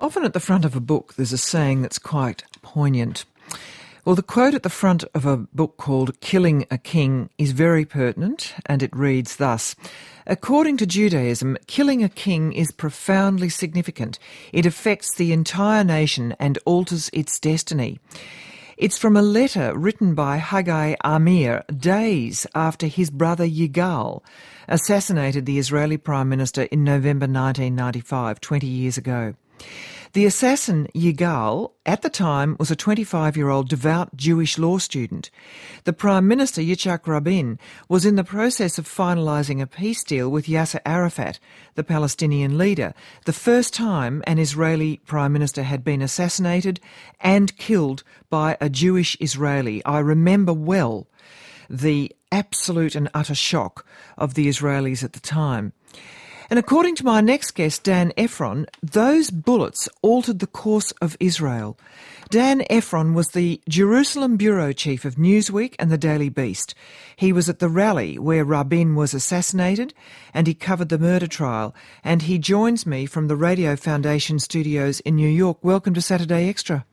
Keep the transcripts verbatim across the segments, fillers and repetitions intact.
Often at the front of a book there's a saying that's quite poignant. Well, the quote at the front of a book called Killing a King is very pertinent, and it reads thus: "According to Judaism, killing a king is profoundly significant. It affects the entire nation and alters its destiny." It's from a letter written by Haggai Amir days after his brother Yigal assassinated the Israeli Prime Minister in November nineteen ninety-five, twenty years ago. The assassin, Yigal, at the time was a twenty-five-year-old devout Jewish law student. The Prime Minister, Yitzhak Rabin, was in the process of finalising a peace deal with Yasser Arafat, the Palestinian leader, the first time an Israeli Prime Minister had been assassinated and killed by a Jewish Israeli. I remember well the absolute and utter shock of the Israelis at the time. And according to my next guest, Dan Ephron, those bullets altered the course of Israel. Dan Ephron was the Jerusalem bureau chief of Newsweek and the Daily Beast. He was at the rally where Rabin was assassinated, and he covered the murder trial. And he joins me from the Radio Foundation studios in New York. Welcome to Saturday Extra.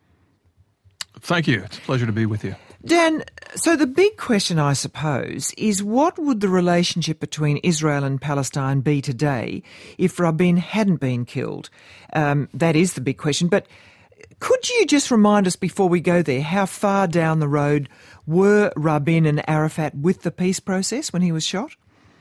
Thank you. It's a pleasure to be with you. Dan, so the big question, I suppose, is what would the relationship between Israel and Palestine be today if Rabin hadn't been killed? Um, that is the big question. But could you just remind us before we go there, how far down the road were Rabin and Arafat with the peace process when he was shot?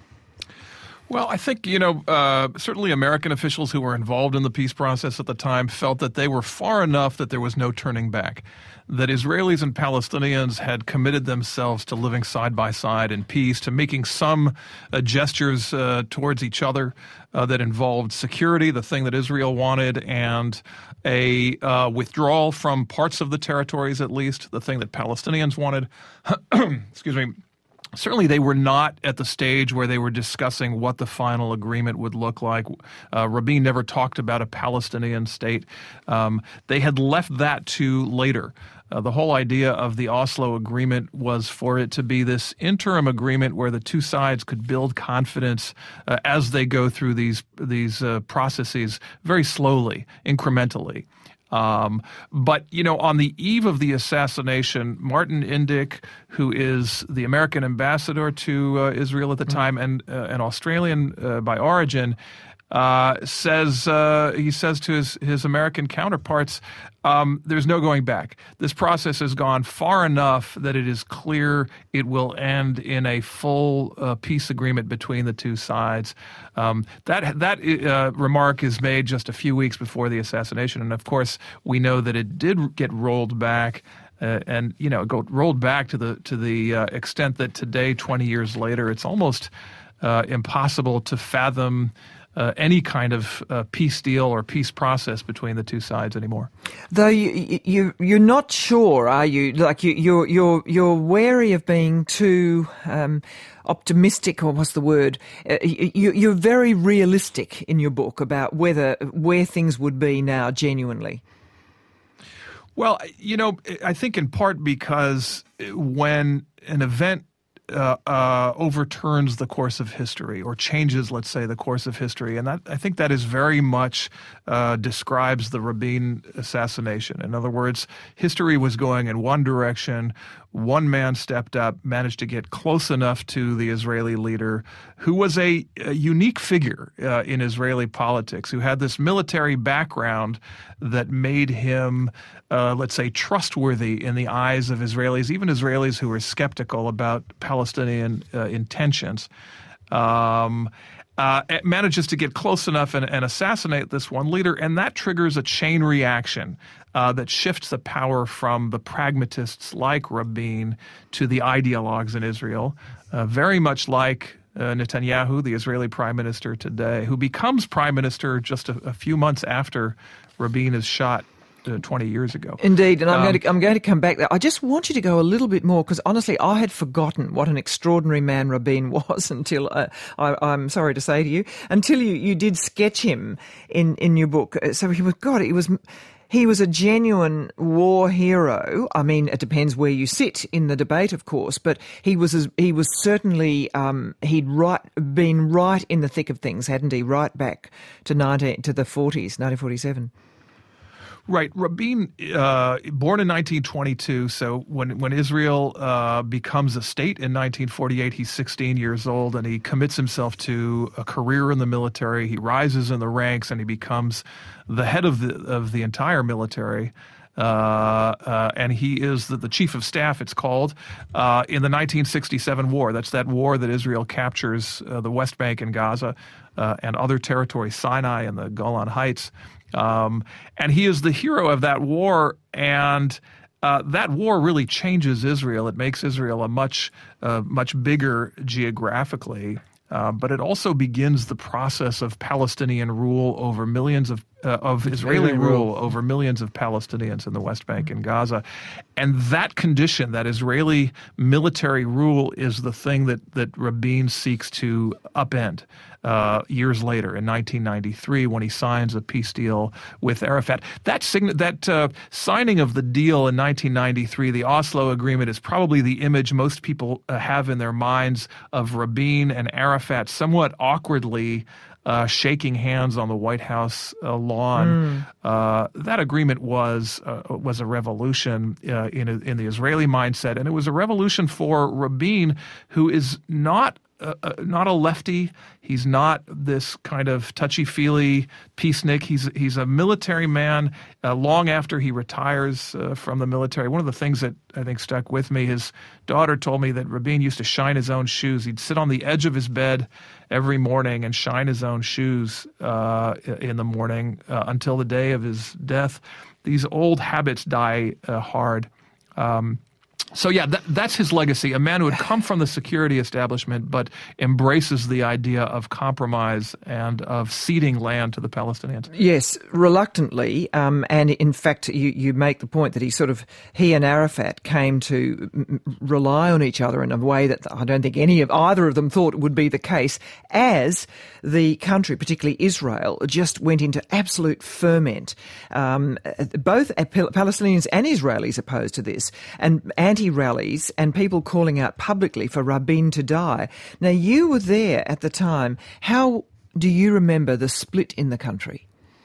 Well, I think, you know, uh, certainly American officials who were involved in the peace process at the time felt that they were far enough that there was no turning back, that Israelis and Palestinians had committed themselves to living side by side in peace, to making some uh, gestures uh, towards each other uh, that involved security, the thing that Israel wanted, and a uh, withdrawal from parts of the territories, at least, the thing that Palestinians wanted. Excuse me. Certainly they were not at the stage where they were discussing what the final agreement would look like. Uh, Rabin never talked about a Palestinian state. Um, they had left that to later. Uh, the whole idea of the Oslo agreement was for it to be this interim agreement where the two sides could build confidence uh, as they go through these, these uh, processes very slowly, incrementally. Um, but, you know, on the eve of the assassination, Martin Indyk, who is the American ambassador to uh, Israel at the time and uh, an Australian uh, by origin, uh, says uh, he says to his, his American counterparts, um, there's no going back. This process has gone far enough that it is clear it will end in a full uh, peace agreement between the two sides. Um, that that uh, remark is made just a few weeks before the assassination, and of course we know that it did get rolled back. Uh, and you know, go rolled back to the to the uh, extent that today, twenty years later, it's almost uh, impossible to fathom Uh, any kind of uh, peace deal or peace process between the two sides anymore. Though you, you you're not sure, are you? Like you, you're you're you're wary of being too um, optimistic, or what's the word? Uh, you, you're very realistic in your book about whether where things would be now, genuinely. Well, you know, I think in part because when an event Uh, uh, overturns the course of history or changes, let's say, the course of history. And that, I think that is very much uh, describes the Rabin assassination. In other words, history was going in one direction. One man stepped up, managed to get close enough to the Israeli leader, who was a, a unique figure uh, in Israeli politics, who had this military background that made him, uh, let's say, trustworthy in the eyes of Israelis, even Israelis who were skeptical about Palestinian uh, intentions. Um, Uh, it manages to get close enough and, and assassinate this one leader, and that triggers a chain reaction uh, that shifts the power from the pragmatists like Rabin to the ideologues in Israel, uh, very much like uh, Netanyahu, the Israeli prime minister today, who becomes prime minister just a, a few months after Rabin is shot twenty years ago. Indeed, and I'm, um, going to, I'm going to come back there. I just want you to go a little bit more, because honestly, I had forgotten what an extraordinary man Rabin was until, uh, I, I'm sorry to say to you, until you, you did sketch him in, in your book. So he was, God, he was... He was a genuine war hero. I mean, it depends where you sit in the debate, of course, but he was he was certainly um, he'd right been right in the thick of things, hadn't he? Right back to nineteen to the forties, nineteen forty-seven. Right. Rabin, uh, born in nineteen twenty-two, so when when Israel uh, becomes a state in nineteen forty-eight, he's sixteen years old, and he commits himself to a career in the military. He rises in the ranks, and he becomes the head of the of the entire military. Uh, uh, and he is the, the chief of staff, it's called, uh, in the nineteen sixty-seven war. That's that war that Israel captures uh, the West Bank and Gaza uh, and other territories, Sinai and the Golan Heights. Um, and he is the hero of that war, and uh, that war really changes Israel. It makes Israel a much, uh, much bigger geographically. Uh, but it also begins the process of Palestinian rule over millions of uh, of Israeli rule over millions of Palestinians in the West Bank and Gaza, and that condition, that Israeli military rule, is the thing that that Rabin seeks to upend. Uh, years later, in nineteen ninety-three, when he signs a peace deal with Arafat. That sign- that uh, signing of the deal in nineteen ninety-three, the Oslo Agreement, is probably the image most people uh, have in their minds of Rabin and Arafat somewhat awkwardly uh, shaking hands on the White House uh, lawn. Mm. Uh, that agreement was uh, was a revolution uh, in, in the Israeli mindset, and it was a revolution for Rabin, who is not Uh, uh, not a lefty. He's not this kind of touchy-feely peacenik. He's he's a military man. Uh, long after he retires uh, from the military, one of the things that I think stuck with me, his daughter told me that Rabin used to shine his own shoes. He'd sit on the edge of his bed every morning and shine his own shoes uh, in the morning uh, until the day of his death. These old habits die uh, hard. Um, So, yeah, that, that's his legacy, a man who had come from the security establishment but embraces the idea of compromise and of ceding land to the Palestinians. Yes, reluctantly. Um, and in fact, you, you make the point that he sort of, he and Arafat came to m- rely on each other in a way that I don't think any of either of them thought would be the case, as the country, particularly Israel, just went into absolute ferment. Um, both Palestinians and Israelis opposed to this, and anti-rallies and people calling out publicly for Rabin to die. Now, you were there at the time. How do you remember the split in the country?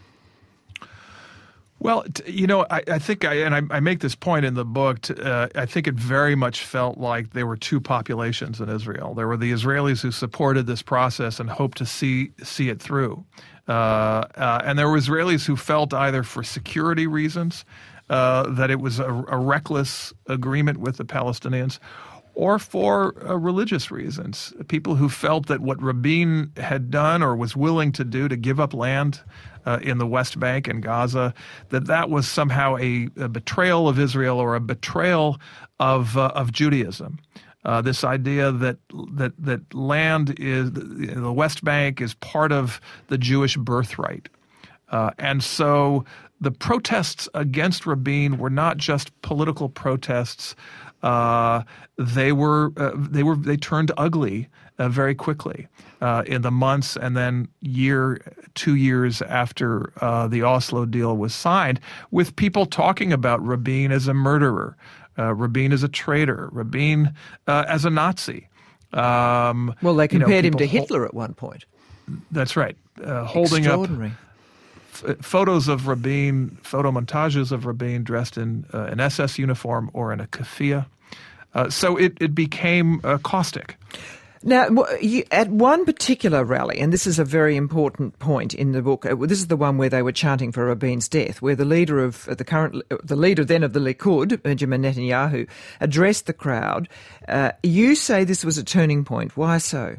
Well, you know, I, I think, I, and I, I make this point in the book, to, uh, I think it very much felt like there were two populations in Israel. There were the Israelis who supported this process and hoped to see see it through. Uh, uh, and there were Israelis who felt, either for security reasons, uh, that it was a, a reckless agreement with the Palestinians, or for uh, religious reasons. People who felt that what Rabin had done or was willing to do to give up land uh, in the West Bank and Gaza, that that was somehow a, a betrayal of Israel or a betrayal of uh, of Judaism. Uh, this idea that that that land is, the West Bank is part of the Jewish birthright. Uh, and so the protests against Rabin were not just political protests. Uh, they were uh, they were they turned ugly uh, very quickly uh, in the months and then year two years after uh, the Oslo deal was signed, with people talking about Rabin as a murderer, uh, Rabin as a traitor, Rabin uh, as a Nazi. Um, well, they compared you know, him to Hitler hol- at one point. That's right, uh, holding up f- photos of Rabin, photo montages of Rabin dressed in uh, an S S uniform or in a keffiyeh. Uh, so it, it became uh, caustic. Now, you, at one particular rally, and this is a very important point in the book, uh, this is the one where they were chanting for Rabin's death, where the leader of uh, the current, uh, the leader then of the Likud, Benjamin Netanyahu, addressed the crowd. Uh, you say this was a turning point. Why so?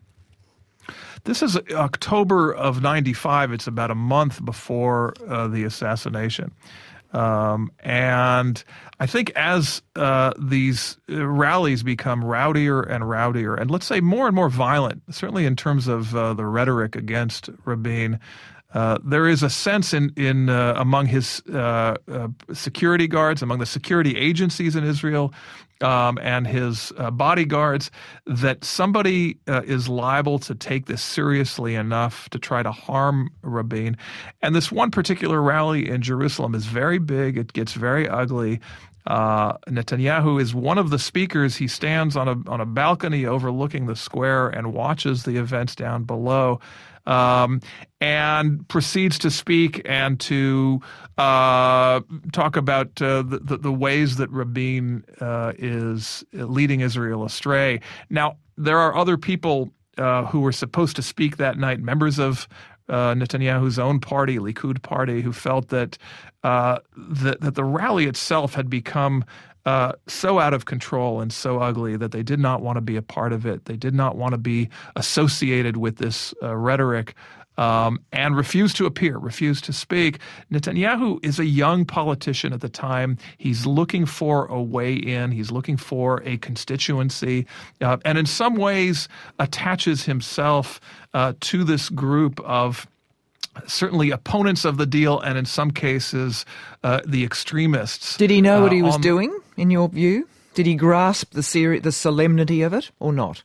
This is October of ninety-five. It's about a month before uh, the assassination. Um, and I think as uh, these rallies become rowdier and rowdier, and let's say more and more violent, certainly in terms of uh, the rhetoric against Rabin, uh, there is a sense in, in uh, among his uh, uh, security guards, among the security agencies in Israel, um, and his uh, bodyguards, that somebody uh, is liable to take this seriously enough to try to harm Rabin. And this one particular rally in Jerusalem is very big. It gets very ugly. Uh, Netanyahu is one of the speakers. He stands on a on a balcony overlooking the square and watches the events down below. um, and proceeds to speak and to uh, talk about uh, the, the, the ways that Rabin uh, is leading Israel astray. Now, there are other people uh, who were supposed to speak that night, members of uh, Netanyahu's own party, Likud party, who felt that, uh, that, that the rally itself had become Uh, so out of control and so ugly that they did not want to be a part of it. They did not want to be associated with this uh, rhetoric um, and refused to appear, refused to speak. Netanyahu is a young politician at the time. He's looking for a way in. He's looking for a constituency uh, and in some ways attaches himself uh, to this group of certainly opponents of the deal, and in some cases, uh, the extremists. Did he know what he uh, was on... doing, in your view? Did he grasp the seri- the solemnity of it, or not?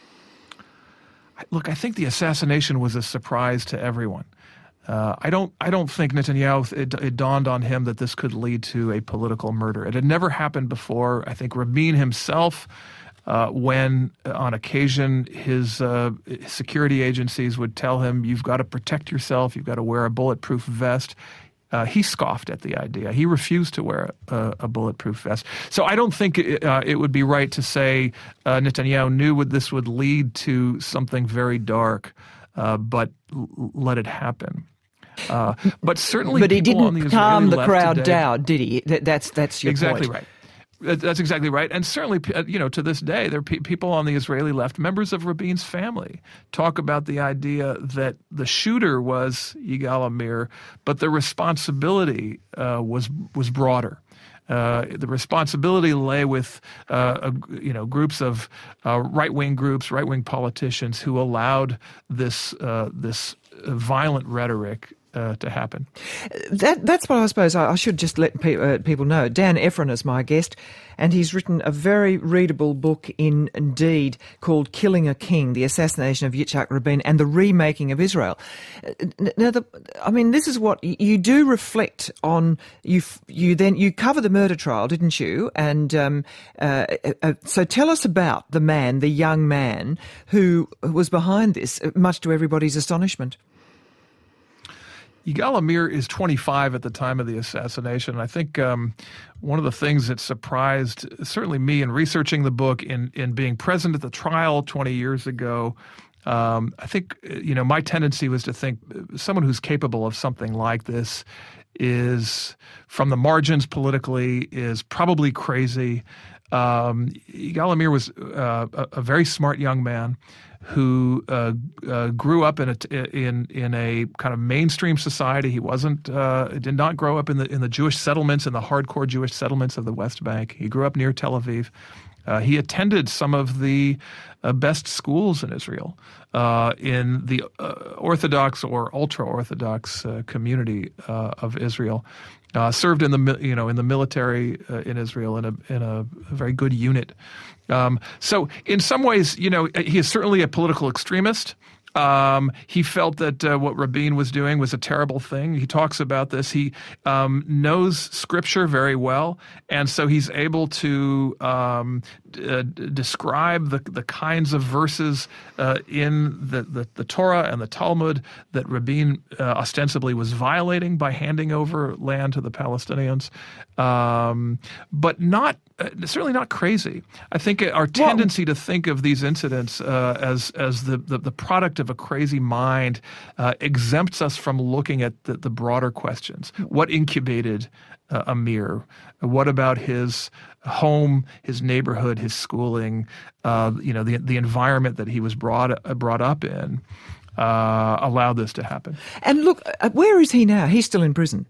Look, I think the assassination was a surprise to everyone. Uh, I don't. I don't think Netanyahu. It, it dawned on him that this could lead to a political murder. It had never happened before. I think Rabin himself. Uh, when, uh, on occasion, his uh, security agencies would tell him, you've got to protect yourself, you've got to wear a bulletproof vest, uh, he scoffed at the idea. He refused to wear a, a bulletproof vest. So I don't think it, uh, it would be right to say uh, Netanyahu knew what this would lead to something very dark, uh, but l- let it happen. Uh, but certainly But he people on didn't the calm the left crowd today, down, did he? That, that's, that's your exactly point. right. That's exactly right. And certainly, you know, to this day, there are pe- people on the Israeli left, members of Rabin's family, talk about the idea that the shooter was Yigal Amir, but the responsibility uh, was was broader. Uh, the responsibility lay with, uh, a, you know, groups of uh, right-wing groups, right-wing politicians who allowed this uh, this violent rhetoric Uh, to happen. That, that's what I suppose I, I should just let pe- uh, people know. Dan Ephron is my guest, and he's written a very readable book in Indeed called Killing a King, The Assassination of Yitzhak Rabin and the Remaking of Israel. Now, the, I mean, this is what you do reflect on. You you then you cover the murder trial, didn't you? And um, uh, uh, so tell us about the man, the young man who was behind this, much to everybody's astonishment. Yigal Amir is twenty-five at the time of the assassination. I think um, one of the things that surprised certainly me in researching the book, in, in being present at the trial twenty years ago, um, I think, you know, my tendency was to think someone who's capable of something like this is, from the margins politically, is probably crazy. Um, Yigal Amir was uh, a, a very smart young man who uh, uh, grew up in a in in a kind of mainstream society. He wasn't uh, did not grow up in the in the Jewish settlements, in the hardcore Jewish settlements of the West Bank. He grew up near Tel Aviv. Uh, he attended some of the uh, best schools in Israel, uh, in the uh, Orthodox or ultra-Orthodox uh, community uh, of Israel. Uh, served in the you know in the military uh, in Israel in a in a, a very good unit. Um, so in some ways, you know, he is certainly a political extremist. Um, he felt that uh, what Rabin was doing was a terrible thing. He talks about this. He um, knows Scripture very well, and so he's able to um, d- uh, describe the the kinds of verses uh, in the, the, the Torah and the Talmud that Rabin uh, ostensibly was violating by handing over land to the Palestinians, um, but not uh, certainly not crazy. I think our tendency well, to think of these incidents uh, as as the, the, the product of a crazy mind uh, exempts us from looking at the, the broader questions. What incubated uh, Amir? What about his home, his neighborhood, his schooling? Uh, you know, the the environment that he was brought uh, brought up in uh, allowed this to happen. And look, uh, where is he now? He's still in prison.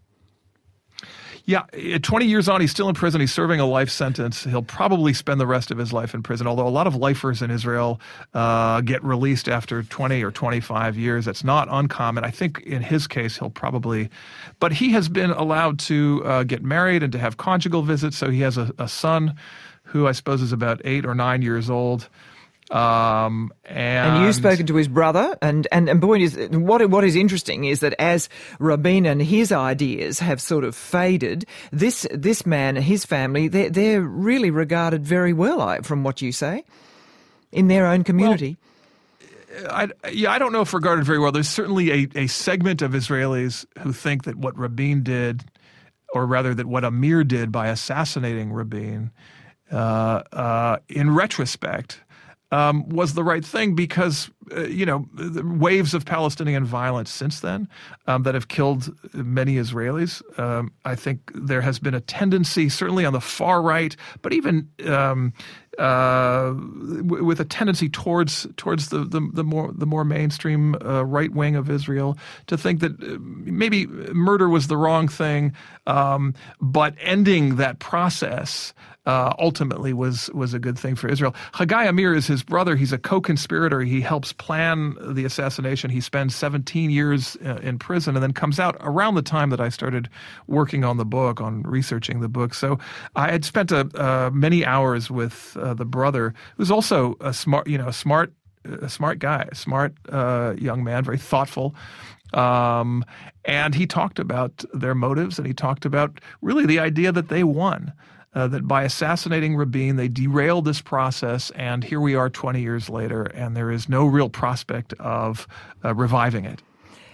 Yeah, twenty years on, he's still in prison. He's serving a life sentence. He'll probably spend the rest of his life in prison, although a lot of lifers in Israel uh, get released after twenty or twenty-five years. That's not uncommon. I think in his case, he'll probably... But he has been allowed to uh, get married and to have conjugal visits, so he has a, a son who I suppose is about eight or nine years old. Um, and, and you've spoken to his brother, and, and, and point is, what, what is interesting is that as Rabin and his ideas have sort of faded, this this man and his family, they're, they're really regarded very well, from what you say, in their own community. Well, I, yeah, I don't know if regarded very well. There's certainly a, a segment of Israelis who think that what Rabin did, or rather that what Amir did by assassinating Rabin, uh, uh, in retrospect, um, was the right thing because, uh, you know, the waves of Palestinian violence since then um, that have killed many Israelis. Um, I think there has been a tendency, certainly on the far right, but even um, uh, w- with a tendency towards towards the, the, the more the more mainstream uh, right wing of Israel to think that maybe murder was the wrong thing, um, but ending that process Uh, ultimately was was a good thing for Israel. Hagai Amir is his brother. He's a co-conspirator. He helps plan the assassination. He spends seventeen years uh, in prison and then comes out around the time that I started working on the book, on researching the book. So I had spent a, uh, many hours with uh, the brother, who's also a smart, you know, a smart, a smart guy, a smart uh, young man, very thoughtful. Um, and he talked about their motives, and he talked about really the idea that they won. Uh, that by assassinating Rabin, they derailed this process, and here we are twenty years later, and there is no real prospect of uh, reviving it.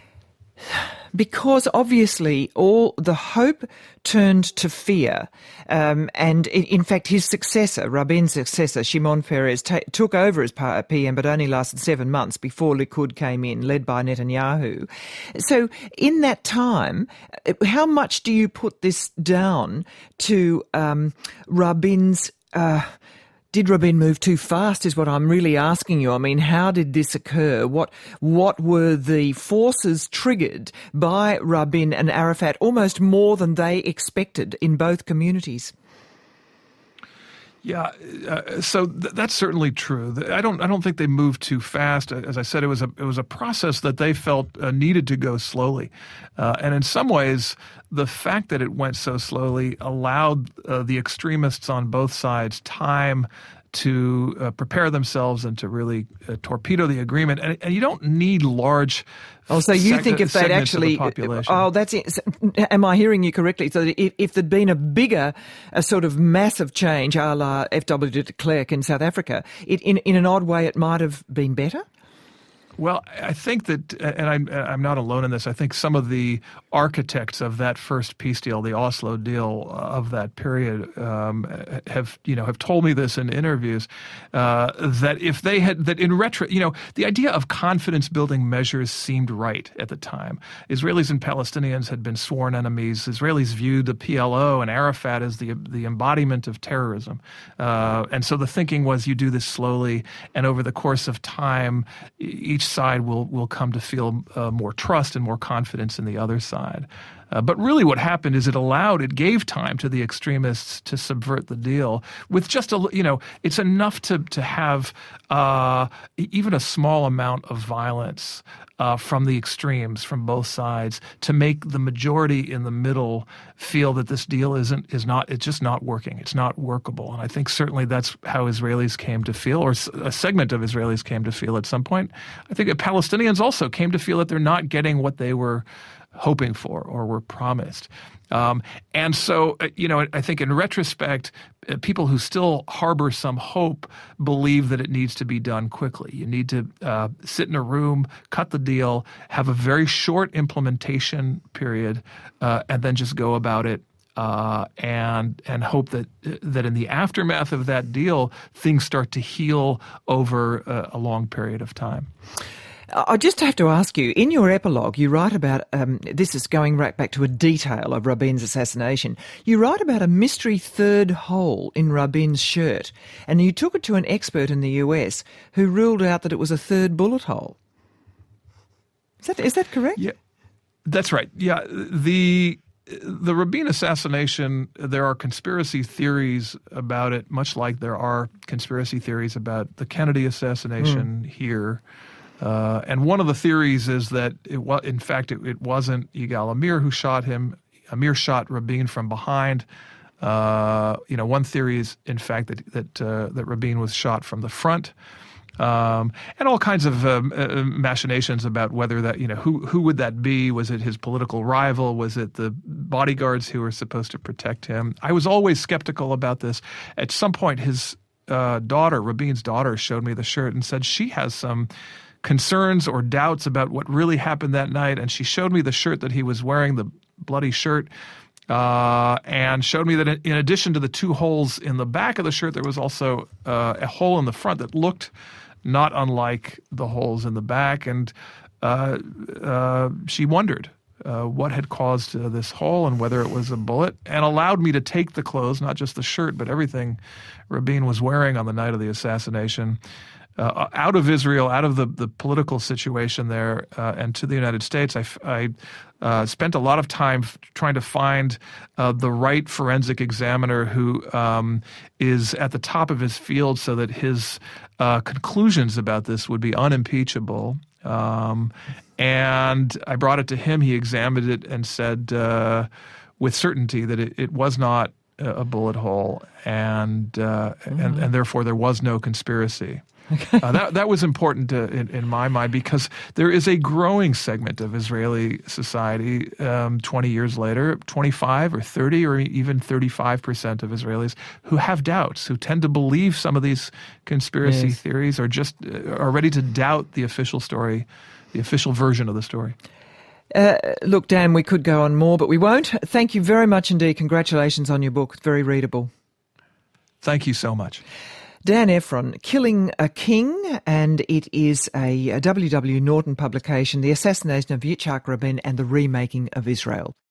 Because obviously all the hope turned to fear, um, and in, in fact his successor, Rabin's successor, Shimon Peres, ta- took over as P M, but only lasted seven months before Likud came in, led by Netanyahu. So in that time, how much do you put this down to um, Rabin's... Uh, Did Rabin move too fast is what I'm really asking you. I mean, how did this occur? What what were the forces triggered by Rabin and Arafat almost more than they expected in both communities? Yeah, uh, so th- that's certainly true. I don't. I don't think they moved too fast. As I said, it was a it was a process that they felt uh, needed to go slowly, uh, and in some ways, the fact that it went so slowly allowed uh, the extremists on both sides time to uh, prepare themselves and to really uh, torpedo the agreement. And, and you don't need large. Oh, so you seg- think if they'd actually, the oh, that's it. Am I hearing you correctly? So if, if there'd been a bigger, a sort of massive change, a la F W de Klerk in South Africa, it, in in an odd way, it might have been better. Well, I think that, and I'm, I'm not alone in this, I think some of the architects of that first peace deal, the Oslo deal of that period, um, have, you know, have told me this in interviews, uh, that if they had, that in retro, you know, the idea of confidence-building measures seemed right at the time. Israelis and Palestinians had been sworn enemies. Israelis viewed the P L O and Arafat as the, the embodiment of terrorism. Uh, and so the thinking was you do this slowly, and over the course of time, each side will will come to feel uh, more trust and more confidence in the other side. Uh, but really what happened is it allowed, it gave time to the extremists to subvert the deal with just a, you know, it's enough to, to have uh, even a small amount of violence uh, from the extremes, from both sides, to make the majority in the middle feel that this deal isn't, is not, it's just not working. It's not workable. And I think certainly that's how Israelis came to feel, or a segment of Israelis came to feel at some point. I think that Palestinians also came to feel that they're not getting what they were hoping for or were promised. Um, and so, uh, you know, I think in retrospect, uh, people who still harbor some hope believe that it needs to be done quickly. You need to uh, sit in a room, cut the deal, have a very short implementation period, uh, and then just go about it. Uh, and and hope that that in the aftermath of that deal, things start to heal over uh, a long period of time. I just have to ask you, in your epilogue, you write about, um, this is going right back to a detail of Rabin's assassination, you write about a mystery third hole in Rabin's shirt, and you took it to an expert in the U S who ruled out that it was a third bullet hole. Is that, is that correct? Yeah, that's right. Yeah, the... The Rabin assassination, there are conspiracy theories about it, much like there are conspiracy theories about the Kennedy assassination mm. here. Uh, and one of the theories is that, it was, in fact, it, it wasn't Yigal Amir who shot him. Amir shot Rabin from behind. Uh, you know, one theory is, in fact, that that, uh, that Rabin was shot from the front. Um, and all kinds of um, uh, machinations about whether that, you know, who who would that be? Was it his political rival? Was it the bodyguards who were supposed to protect him? I was always skeptical about this. At some point, his uh, daughter, Rabin's daughter, showed me the shirt and said she has some concerns or doubts about what really happened that night. And she showed me the shirt that he was wearing, the bloody shirt, uh, and showed me that in addition to the two holes in the back of the shirt, there was also uh, a hole in the front that looked not unlike the holes in the back. And uh, uh, she wondered uh, what had caused uh, this hole and whether it was a bullet, and allowed me to take the clothes, not just the shirt, but everything Rabin was wearing on the night of the assassination, uh, out of Israel, out of the, the political situation there, uh, and to the United States. I, I uh, spent a lot of time f- trying to find uh, the right forensic examiner who um, is at the top of his field so that his uh, conclusions about this would be unimpeachable. Um, and I brought it to him. He examined it and said uh, with certainty that it, it was not a bullet hole, and uh, mm-hmm. and, and therefore there was no conspiracy. Okay. Uh, that that was important to, in, in my mind, because there is a growing segment of Israeli society um, twenty years later, twenty-five or thirty or even thirty-five percent of Israelis who have doubts, who tend to believe some of these conspiracy yes. theories, or just uh, are ready to doubt the official story, the official version of the story. Uh, look, Dan, we could go on more, but we won't. Thank you very much indeed. Congratulations on your book. It's very readable. Thank you so much. Dan Ephron, Killing a King, and it is a, a W W Norton publication, The Assassination of Yitzhak Rabin and the Remaking of Israel.